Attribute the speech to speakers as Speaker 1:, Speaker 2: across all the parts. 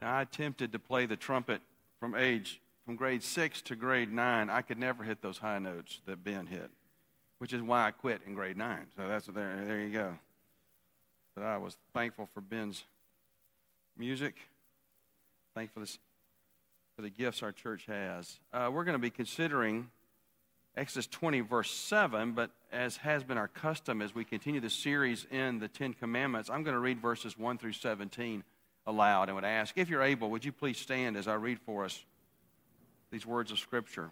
Speaker 1: Now, I attempted to play the trumpet from grade 6 to grade 9. I could never hit those high notes that Ben hit, which is why I quit in grade 9. So there you go. But I was thankful for Ben's music. Thankful for the gifts our church has. We're going to be considering Exodus 20, verse 7, but as has been our custom as we continue the series in the Ten Commandments, I'm going to read verses 1 through 17 aloud and would ask, if you're able, would you please stand as I read for us these words of Scripture?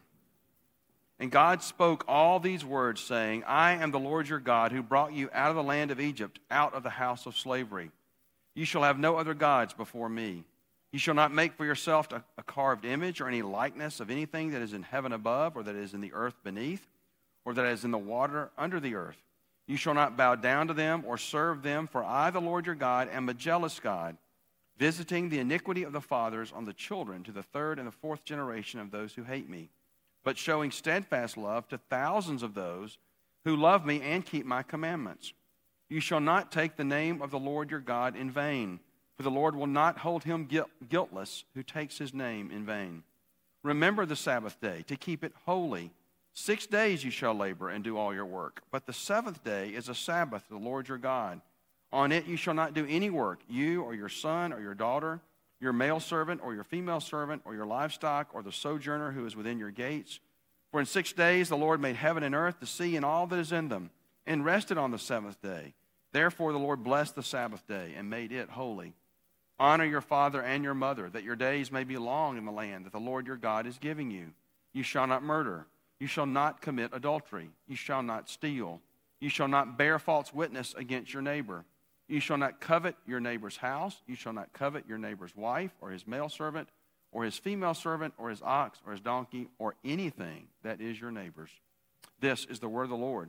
Speaker 1: And God spoke all these words, saying, I am the Lord your God, who brought you out of the land of Egypt, out of the house of slavery. You shall have no other gods before me. You shall not make for yourself a carved image or any likeness of anything that is in heaven above, or that is in the earth beneath, or that is in the water under the earth. You shall not bow down to them or serve them, for I, the Lord your God, am a jealous God, visiting the iniquity of the fathers on the children to the third and the fourth generation of those who hate me, but showing steadfast love to thousands of those who love me and keep my commandments. You shall not take the name of the Lord your God in vain, for the Lord will not hold him guiltless who takes his name in vain. Remember the Sabbath day, to keep it holy. 6 days you shall labor and do all your work, but the seventh day is a Sabbath to the Lord your God. On it you shall not do any work, you or your son or your daughter, your male servant or your female servant, or your livestock, or the sojourner who is within your gates. For in 6 days the Lord made heaven and earth, the sea, and all that is in them, and rested on the seventh day. Therefore the Lord blessed the Sabbath day and made it holy. Honor your father and your mother, that your days may be long in the land that the Lord your God is giving you. You shall not murder. You shall not commit adultery. You shall not steal. You shall not bear false witness against your neighbor. You shall not covet your neighbor's house. You shall not covet your neighbor's wife, or his male servant, or his female servant, or his ox, or his donkey, or anything that is your neighbor's. This is the word of the Lord.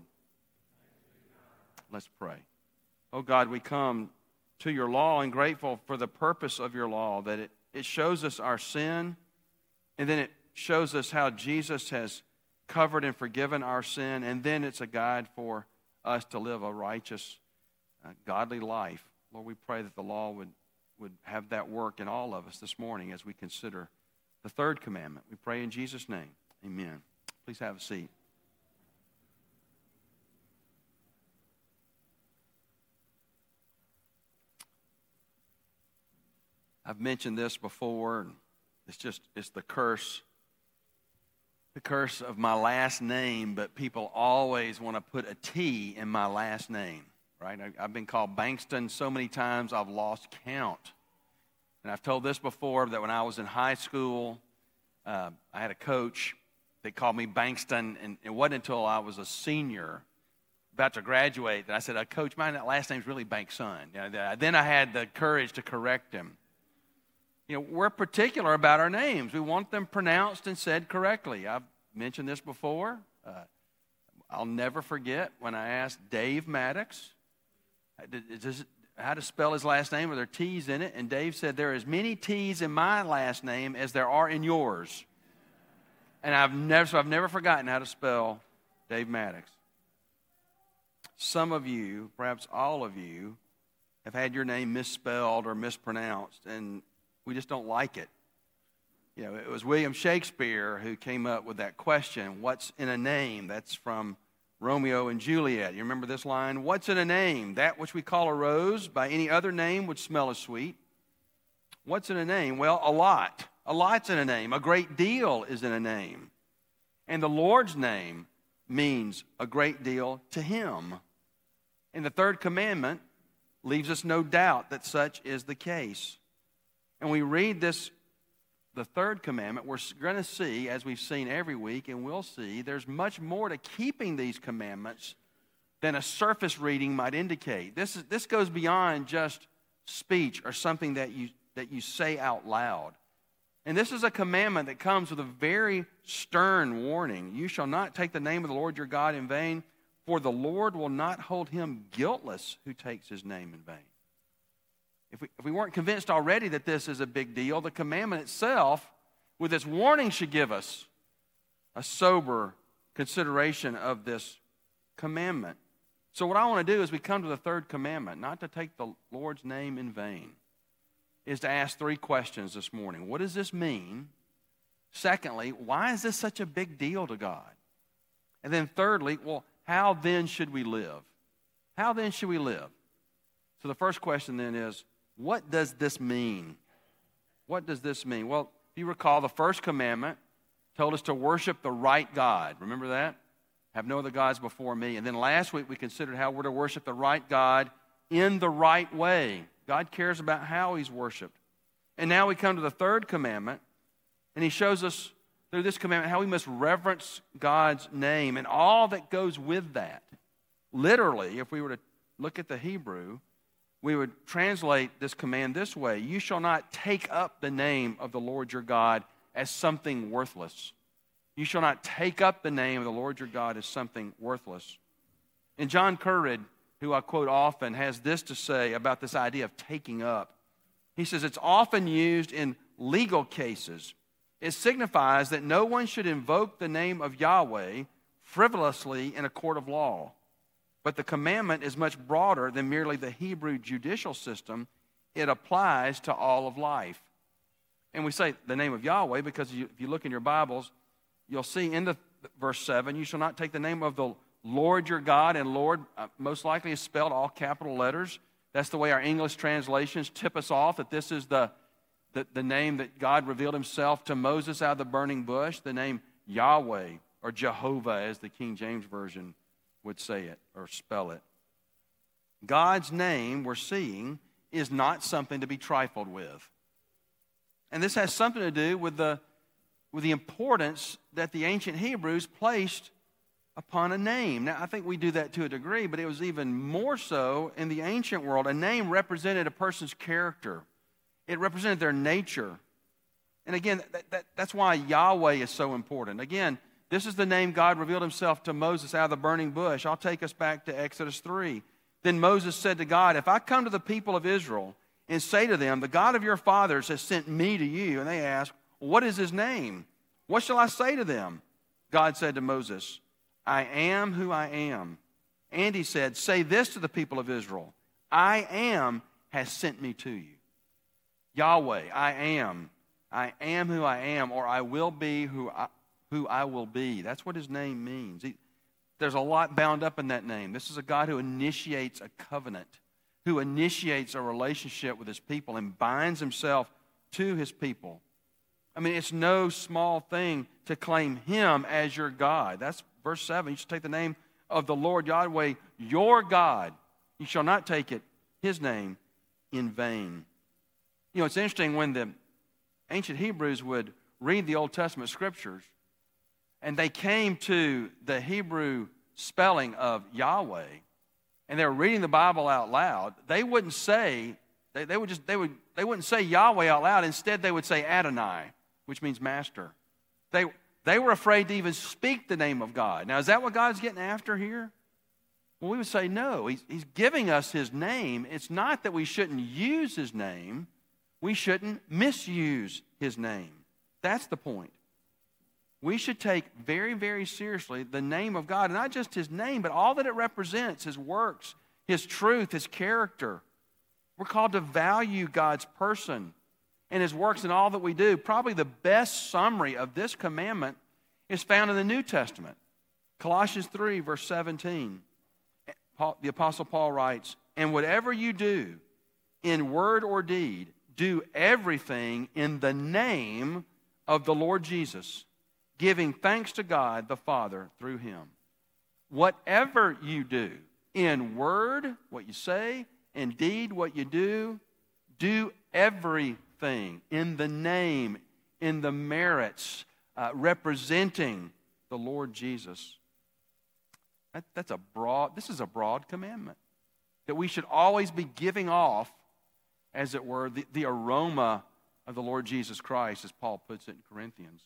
Speaker 1: Let's pray. Oh God, we come to your law and grateful for the purpose of your law, that it shows us our sin, and then it shows us how Jesus has covered and forgiven our sin, and then it's a guide for us to live a righteous, godly life. Lord, we pray that the law would have that work in all of us this morning as we consider the third commandment. We pray in Jesus' name. Amen. Please have a seat. I've mentioned this before, and it's the curse of my last name, but people always want to put a T in my last name, right? I've been called Bankston so many times I've lost count. And I've told this before, that when I was in high school, I had a coach that called me Bankston, and it wasn't until I was a senior, about to graduate, that I said, Coach, my last name's really Bankson. Then I had the courage to correct him. We're particular about our names. We want them pronounced and said correctly. I've mentioned this before. I'll never forget when I asked Dave Maddox how to spell his last name. Are there T's in it? And Dave said, there are as many T's in my last name as there are in yours. And I've never forgotten how to spell Dave Maddox. Some of you, perhaps all of you, have had your name misspelled or mispronounced, and we just don't like it. It was William Shakespeare who came up with that question, what's in a name? That's from Romeo and Juliet. You remember this line? What's in a name? That which we call a rose by any other name would smell as sweet. What's in a name? Well, a lot. A lot's in a name. A great deal is in a name. And the Lord's name means a great deal to him. And the third commandment leaves us no doubt that such is the case. And we read this, the third commandment, we're going to see, as we've seen every week, and we'll see, there's much more to keeping these commandments than a surface reading might indicate. This goes beyond just speech or something that you say out loud. And this is a commandment that comes with a very stern warning. You shall not take the name of the Lord your God in vain, for the Lord will not hold him guiltless who takes his name in vain. If we weren't convinced already that this is a big deal, the commandment itself, with its warning, should give us a sober consideration of this commandment. So what I want to do is we come to the third commandment, not to take the Lord's name in vain. is to ask three questions this morning. What does this mean? Secondly, why is this such a big deal to God? And then thirdly, well, how then should we live? How then should we live? So the first question then is, what does this mean? What does this mean? Well, if you recall, the first commandment told us to worship the right God. Remember that? Have no other gods before me. And then last week we considered how we're to worship the right God in the right way. God cares about how he's worshiped. And now we come to the third commandment, and he shows us through this commandment how we must reverence God's name and all that goes with that. Literally, if we were to look at the Hebrew, we would translate this command this way: you shall not take up the name of the Lord your God as something worthless. You shall not take up the name of the Lord your God as something worthless. And John Currid, who I quote often, has this to say about this idea of taking up. He says, it's often used in legal cases. It signifies that no one should invoke the name of Yahweh frivolously in a court of law. But the commandment is much broader than merely the Hebrew judicial system. It applies to all of life. And we say the name of Yahweh because if you look in your Bibles, you'll see in the verse 7, you shall not take the name of the Lord your God, and Lord most likely is spelled all capital letters. That's the way our English translations tip us off, that this is the name that God revealed himself to Moses out of the burning bush, the name Yahweh, or Jehovah as the King James Version would say it or spell it. God's name, we're seeing, is not something to be trifled with. And this has something to do with the importance that the ancient Hebrews placed upon a name. Now, I think we do that to a degree, but it was even more so in the ancient world. A name represented a person's character. It represented their nature. And again, that's why Yahweh is so important. Again, this is the name God revealed himself to Moses out of the burning bush. I'll take us back to Exodus 3. Then Moses said to God, if I come to the people of Israel and say to them, the God of your fathers has sent me to you, and they ask, what is his name? What shall I say to them? God said to Moses, I am who I am. And he said, say this to the people of Israel, I am has sent me to you. Yahweh, I am who I am, or I will be who I will be. That's what his name means. There's a lot bound up in that name. This is a God who initiates a covenant, who initiates a relationship with his people and binds himself to his people. I mean, it's no small thing to claim him as your God. That's verse 7. You should take the name of the Lord Yahweh, your God. You shall not take it, his name, in vain. You know, it's interesting when the ancient Hebrews would read the Old Testament scriptures and they came to the Hebrew spelling of Yahweh and they were reading the Bible out loud, they wouldn't say, they wouldn't say Yahweh out loud. Instead, they would say Adonai, which means master. They were afraid to even speak the name of God. Now, is that what God's getting after here? Well, we would say no. He's giving us his name. It's not that we shouldn't use his name. We shouldn't misuse his name. That's the point. We should take very, very seriously the name of God, and not just his name, but all that it represents, his works, his truth, his character. We're called to value God's person and his works in all that we do. Probably the best summary of this commandment is found in the New Testament. Colossians 3, verse 17. The Apostle Paul writes, and whatever you do, in word or deed, do everything in the name of the Lord Jesus, giving thanks to God the Father through him. Whatever you do, in word, what you say, in deed, what you do everything in the name, in the merits, representing the Lord Jesus. This is a broad commandment that we should always be giving off, as it were, the aroma of the Lord Jesus Christ, as Paul puts it in Corinthians.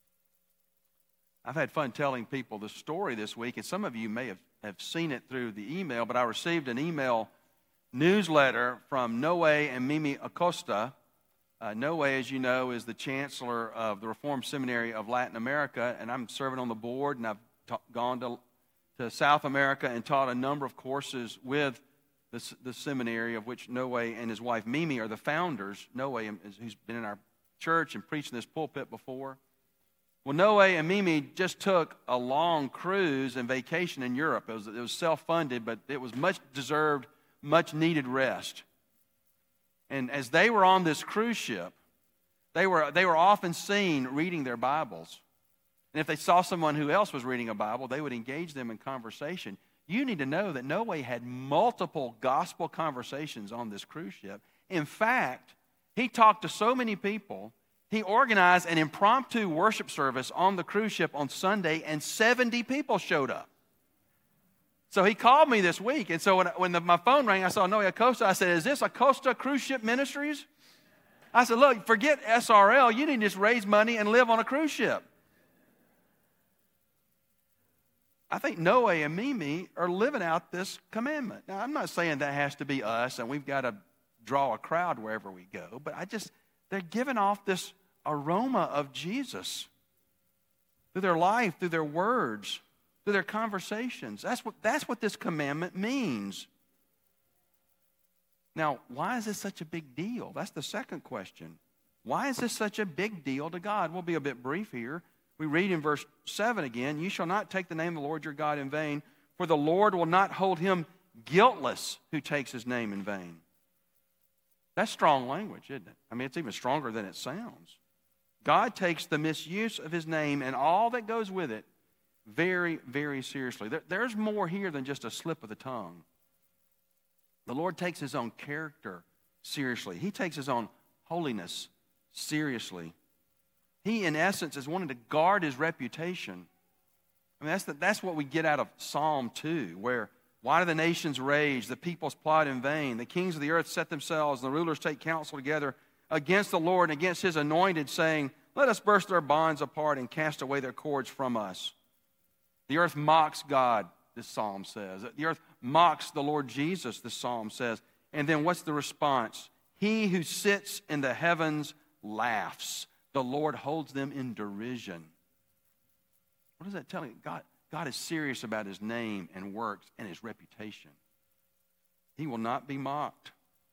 Speaker 1: I've had fun telling people the story this week, and some of you may have seen it through the email, but I received an email newsletter from Noe and Mimi Acosta. Noe, as you know, is the chancellor of the Reformed Seminary of Latin America, and I'm serving on the board, and I've gone to South America and taught a number of courses with the seminary of which Noe and his wife Mimi are the founders. Noe, who's been in our church and preached in this pulpit before. Well, Noe and Mimi just took a long cruise and vacation in Europe. It was self-funded, but it was much deserved, much needed rest. And as they were on this cruise ship, they were often seen reading their Bibles. And if they saw someone who else was reading a Bible, they would engage them in conversation. You need to know that Noe had multiple gospel conversations on this cruise ship. In fact, he talked to so many people, he organized an impromptu worship service on the cruise ship on Sunday, and 70 people showed up. So he called me this week, and so when my phone rang, I saw Noe Acosta. I said, "Is this Acosta Cruise Ship Ministries?" I said, "Look, forget SRL. You need to just raise money and live on a cruise ship." I think Noe and Mimi are living out this commandment. Now, I'm not saying that has to be us and we've got to draw a crowd wherever we go, but they're giving off this aroma of Jesus through their life, through their words, through their conversations. That's what this commandment means. Now, why is this such a big deal? That's the second question. Why is this such a big deal to God? We'll be a bit brief here. We read in verse 7 again, "You shall not take the name of the Lord your God in vain, for the Lord will not hold him guiltless who takes his name in vain." That's strong language, isn't it? I mean, it's even stronger than it sounds. God takes the misuse of his name and all that goes with it very, very seriously. There's more here than just a slip of the tongue. The Lord takes his own character seriously. He takes his own holiness seriously. He, in essence, is wanting to guard his reputation. I mean, that's what we get out of Psalm 2, where, "Why do the nations rage? The peoples plot in vain. The kings of the earth set themselves, and the rulers take counsel together against the Lord and against his anointed, saying, Let us burst their bonds apart and cast away their cords from us." The earth mocks God, this psalm says. The earth mocks the Lord Jesus, this psalm says. And then what's the response? "He who sits in the heavens laughs. The Lord holds them in derision." What does that tell you? God is serious about his name and works and his reputation. He will not be mocked.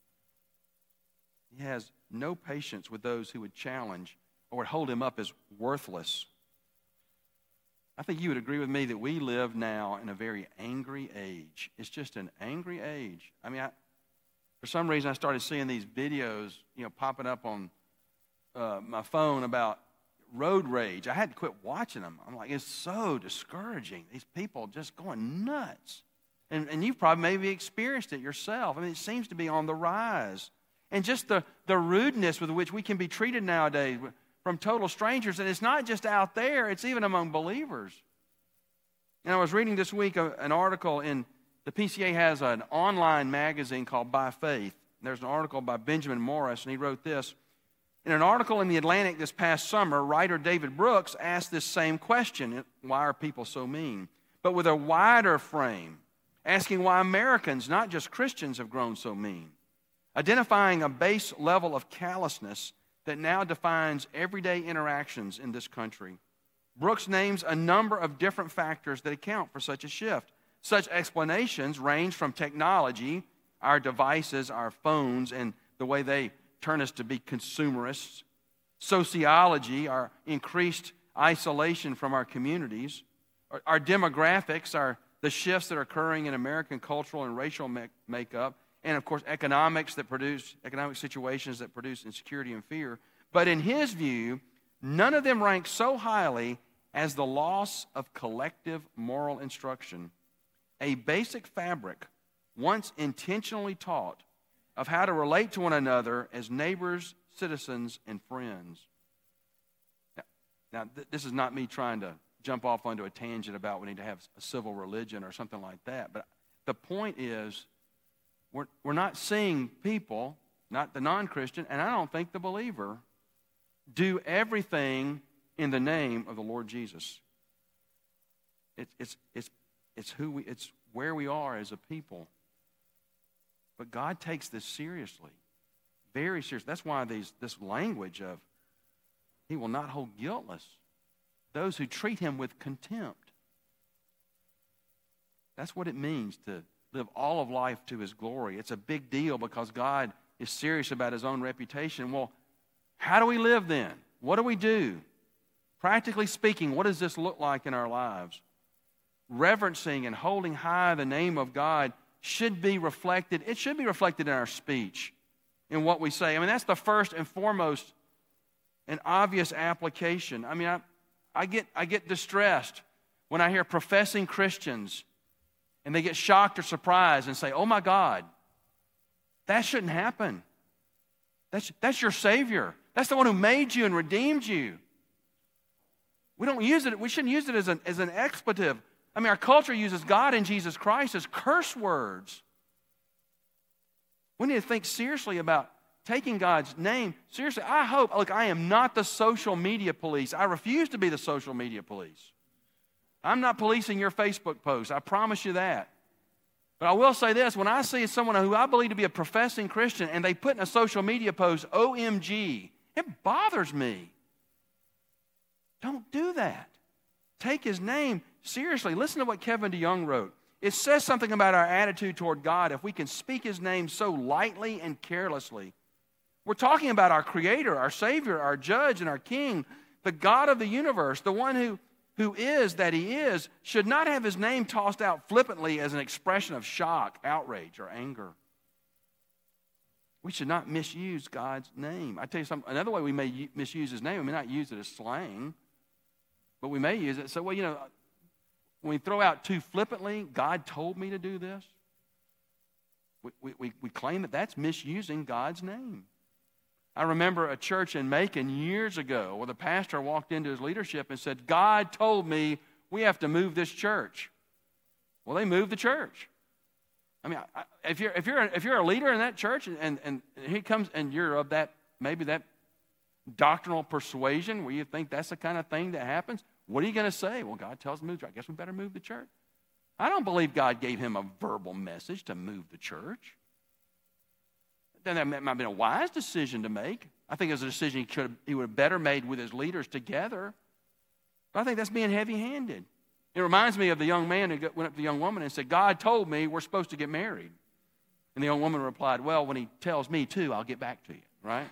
Speaker 1: He has no patience with those who would challenge or would hold him up as worthless. I think you would agree with me that we live now in a very angry age. It's just an angry age. I mean, for some reason I started seeing these videos, popping up on my phone about road rage. I had to quit watching them. I'm like, it's so discouraging. These people just going nuts. And you've probably maybe experienced it yourself. I mean, it seems to be on the rise. And just the rudeness with which we can be treated nowadays from total strangers. And it's not just out there, it's even among believers. And I was reading this week an article in, the PCA has an online magazine called By Faith. There's an article by Benjamin Morris, and he wrote this. In an article in The Atlantic this past summer, writer David Brooks asked this same question, why are people so mean? But with a wider frame, asking why Americans, not just Christians, have grown so mean. Identifying a base level of callousness that now defines everyday interactions in this country. Brooks names a number of different factors that account for such a shift. Such explanations range from technology, our devices, our phones, and the way they turn us to be consumerists. Sociology, our increased isolation from our communities. Our demographics, the shifts that are occurring in American cultural and racial makeup. And, of course, economic situations that produce insecurity and fear. But in his view, none of them rank so highly as the loss of collective moral instruction, a basic fabric once intentionally taught of how to relate to one another as neighbors, citizens, and friends. Now, this is not me trying to jump off onto a tangent about we need to have a civil religion or something like that. But the point is, we're not seeing people, not the non-Christian, and I don't think the believer, do everything in the name of the Lord Jesus. It's where we are as a people. But God takes this seriously, very seriously. That's why this language of He will not hold guiltless those who treat Him with contempt. That's what it means to live all of life to His glory. It's a big deal because God is serious about His own reputation. Well, how do we live then? What do we do? Practically speaking, what does this look like in our lives? Reverencing and holding high the name of God should be reflected. It should be reflected in our speech, in what we say. I mean, that's the first and foremost and obvious application. I mean, I get distressed when I hear professing Christians and they get shocked or surprised and say, "Oh my God, that shouldn't happen. That's your Savior. That's the one who made you and redeemed you." We don't use it. We shouldn't use it as an expletive. I mean, our culture uses God and Jesus Christ as curse words. We need to think seriously about taking God's name seriously. I am not the social media police. I refuse to be the social media police. I'm not policing your Facebook posts. I promise you that. But I will say this, when I see someone who I believe to be a professing Christian and they put in a social media post, OMG, it bothers me. Don't do that. Take His name seriously. Listen to what Kevin DeYoung wrote. It says something about our attitude toward God if we can speak His name so lightly and carelessly. We're talking about our Creator, our Savior, our Judge, and our King, the God of the universe, the one who is that He is, should not have His name tossed out flippantly as an expression of shock, outrage, or anger. We should not misuse God's name. I tell you something, another way we may misuse His name, we may not use it as slang, but we may use it. So, when we throw out too flippantly, God told me to do this, we claim that that's misusing God's name. I remember a church in Macon years ago where the pastor walked into his leadership and said, "God told me we have to move this church." Well, they moved the church. I mean, if you're a leader in that church and he comes and you're of that, maybe that doctrinal persuasion where you think that's the kind of thing that happens, what are you going to say? Well, God tells me to move. I guess we better move the church. I don't believe God gave him a verbal message to move the church. Then that might have been a wise decision to make. I think it was a decision he would have better made with his leaders together. But I think that's being heavy-handed. It reminds me of the young man who went up to the young woman and said, "God told me we're supposed to get married." And the young woman replied, "Well, when He tells me to, I'll get back to you," right?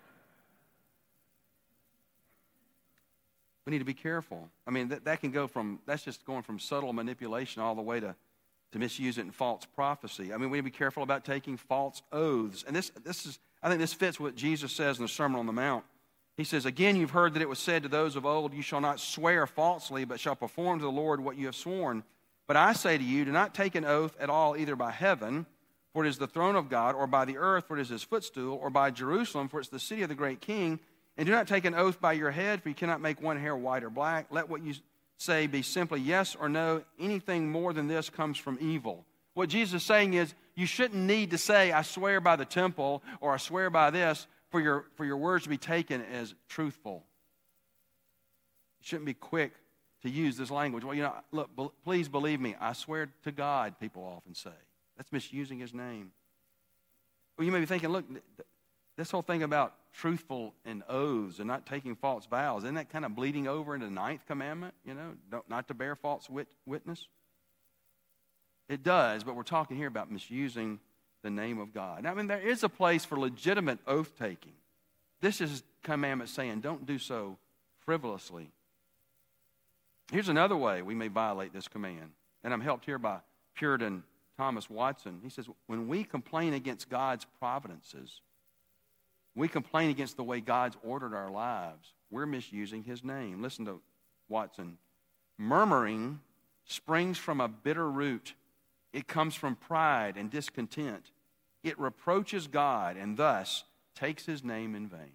Speaker 1: We need to be careful. I mean, that can go that's just going from subtle manipulation all the way to misuse it in false prophecy. I mean, we need to be careful about taking false oaths. And I think this fits what Jesus says in the Sermon on the Mount. He says, "Again, you've heard that it was said to those of old, 'You shall not swear falsely, but shall perform to the Lord what you have sworn.' But I say to you, do not take an oath at all, either by heaven, for it is the throne of God, or by the earth, for it is His footstool, or by Jerusalem, for it's the city of the great King. And do not take an oath by your head, for you cannot make one hair white or black. Let what you say be simply yes or no. Anything more than this comes from evil." What Jesus is saying is, you shouldn't need to say, "I swear by the temple," or "I swear by this," for your words to be taken as truthful. You shouldn't be quick to use this language. "Well, look, please believe me, I swear to God," people often say. That's misusing His name. Well, you may be thinking, look, this whole thing about truthful and oaths and not taking false vows, isn't that kind of bleeding over into the 9th commandment, not to bear false witness? It does, but we're talking here about misusing the name of God. Now, I mean, there is a place for legitimate oath-taking. This is commandment saying, don't do so frivolously. Here's another way we may violate this command, and I'm helped here by Puritan Thomas Watson. He says, when we complain against God's providences, we complain against the way God's ordered our lives, we're misusing His name. Listen to Watson. "Murmuring springs from a bitter root. It comes from pride and discontent. It reproaches God and thus takes His name in vain."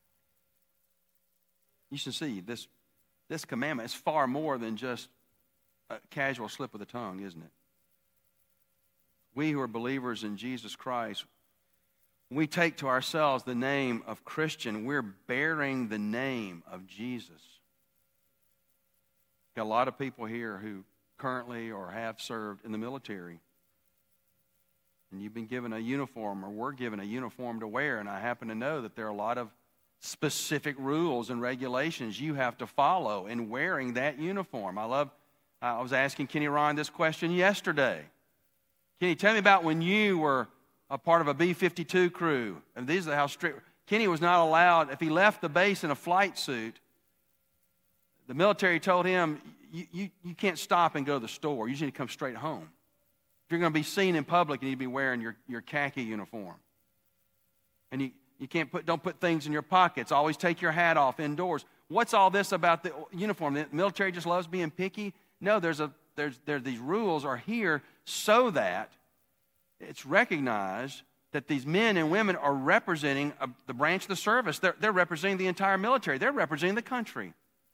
Speaker 1: You should see, this commandment is far more than just a casual slip of the tongue, isn't it? We who are believers in Jesus Christ, when we take to ourselves the name of Christian, we're bearing the name of Jesus. Got a lot of people here who currently or have served in the military. And you've been given a uniform, or were given a uniform to wear, and I happen to know that there are a lot of specific rules and regulations you have to follow in wearing that uniform. I was asking Kenny Ron this question yesterday. Kenny, tell me about when you were a part of a B-52 crew. And these are how strict. Kenny was not allowed, if he left the base in a flight suit, the military told him, you can't stop and go to the store. You just need to come straight home. If you're going to be seen in public, you need to be wearing your khaki uniform. And you don't put things in your pockets. Always take your hat off indoors. What's all this about the uniform? The military just loves being picky? No, these rules are here so that it's recognized that these men and women are representing the branch of the service. They're representing the entire military. They're representing the country.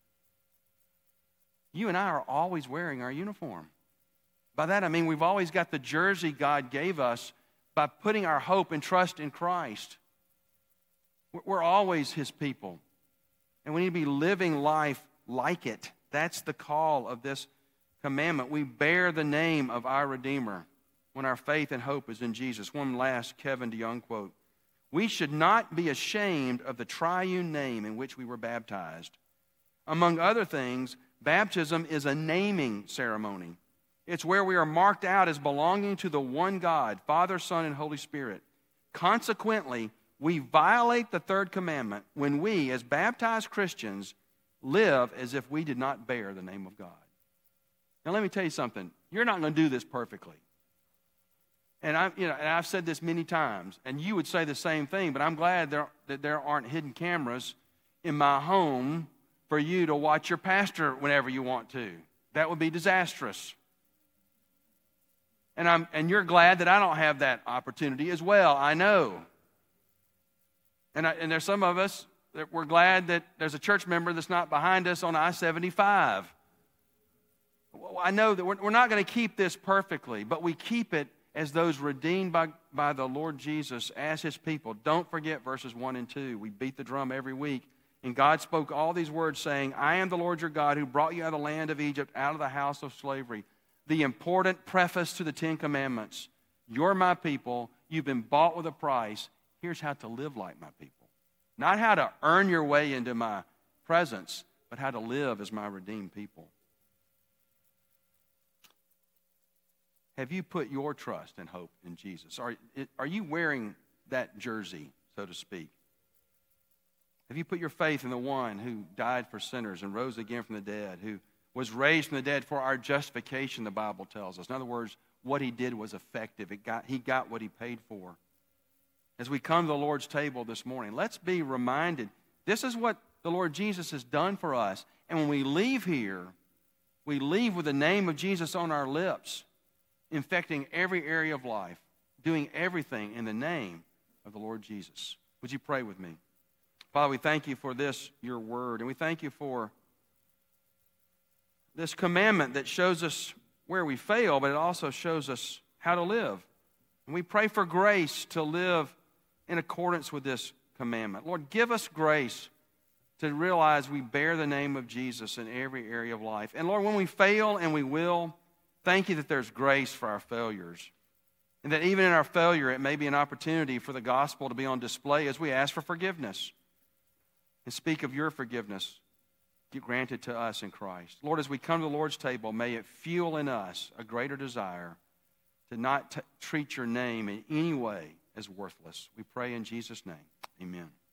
Speaker 1: You and I are always wearing our uniform. By that I mean we've always got the jersey God gave us by putting our hope and trust in Christ. We're always His people. And we need to be living life like it. That's the call of this commandment. We bear the name of our Redeemer when our faith and hope is in Jesus. One last Kevin DeYoung quote. We should not be ashamed of the triune name in which we were baptized. Among other things, baptism is a naming ceremony. It's where we are marked out as belonging to the one God, Father, Son, and Holy Spirit. Consequently, we violate the third commandment when we, as baptized Christians, live as if we did not bear the name of God. Now, let me tell you something. You're not going to do this perfectly. And I've said this many times, and you would say the same thing, but I'm glad that there aren't hidden cameras in my home for you to watch your pastor whenever you want to. That would be disastrous. And you're glad that I don't have that opportunity as well, I know. And there's some of us that we're glad that there's a church member that's not behind us on I-75. I know that we're not going to keep this perfectly, but we keep it as those redeemed by the Lord Jesus as His people. Don't forget verses 1 and 2. We beat the drum every week. And God spoke all these words saying, I am the Lord your God who brought you out of the land of Egypt, out of the house of slavery. The important preface to the Ten Commandments. You're my people. You've been bought with a price. Here's how to live like my people. Not how to earn your way into my presence, but how to live as my redeemed people. Have you put your trust and hope in Jesus? Are you wearing that jersey, so to speak? Have you put your faith in the one who died for sinners and rose again from the dead, who was raised from the dead for our justification, the Bible tells us? In other words, what He did was effective. He got what He paid for. As we come to the Lord's table this morning, let's be reminded, this is what the Lord Jesus has done for us. And when we leave here, we leave with the name of Jesus on our lips, infecting every area of life, doing everything in the name of the Lord Jesus. Would you pray with me? Father, we thank you for this, your word, and we thank you for this commandment that shows us where we fail, but it also shows us how to live. And we pray for grace to live in accordance with this commandment. Lord, give us grace to realize we bear the name of Jesus in every area of life. And Lord, when we fail, and we will, thank you that there's grace for our failures. And that even in our failure, it may be an opportunity for the gospel to be on display as we ask for forgiveness. And speak of your forgiveness granted to us in Christ. Lord, as we come to the Lord's table, may it fuel in us a greater desire to not treat your name in any way as worthless. We pray in Jesus' name. Amen.